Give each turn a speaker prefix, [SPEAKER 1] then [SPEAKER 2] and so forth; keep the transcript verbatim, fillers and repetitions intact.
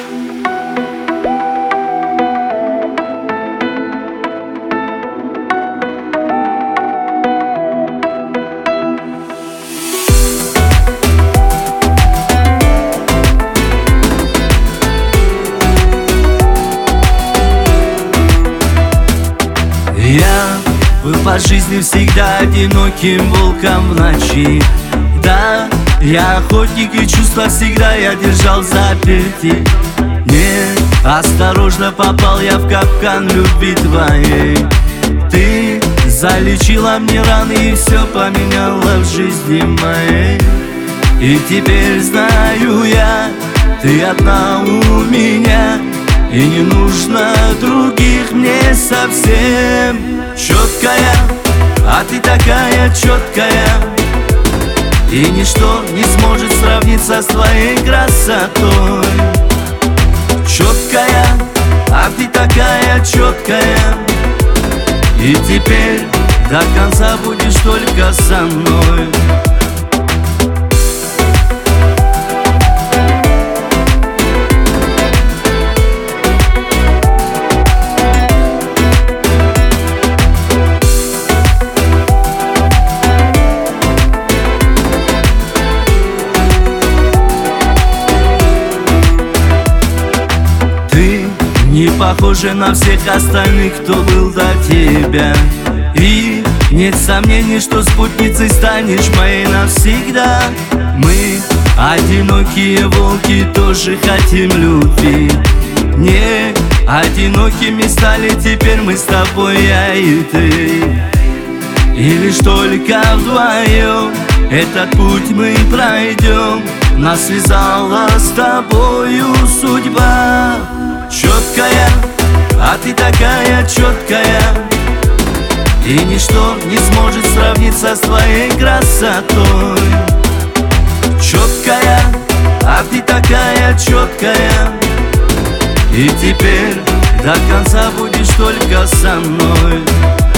[SPEAKER 1] Я был по жизни всегда одиноким волком в ночи. Да, я охотник, и чувства всегда я держал заперти. Не, осторожно попал я в капкан любви твоей. Ты залечила мне раны и все поменяла в жизни моей. И теперь знаю я, ты одна у меня, и не нужно других мне совсем. Четкая, а ты такая четкая, и ничто не сможет сравниться с твоей красотой. Четкая, а ты такая четкая, и теперь до конца будешь только со мной. Не похожа на всех остальных, кто был до тебя. И нет сомнений, что спутницей станешь моей навсегда. Мы, одинокие волки, тоже хотим любви. Не одинокими стали теперь мы с тобой, я и ты. И лишь только вдвоем этот путь мы пройдем. Нас связала с тобою судьба. Четкая, а ты такая четкая, и ничто не сможет сравниться с твоей красотой. Четкая, а ты такая четкая, и теперь до конца будешь только со мной.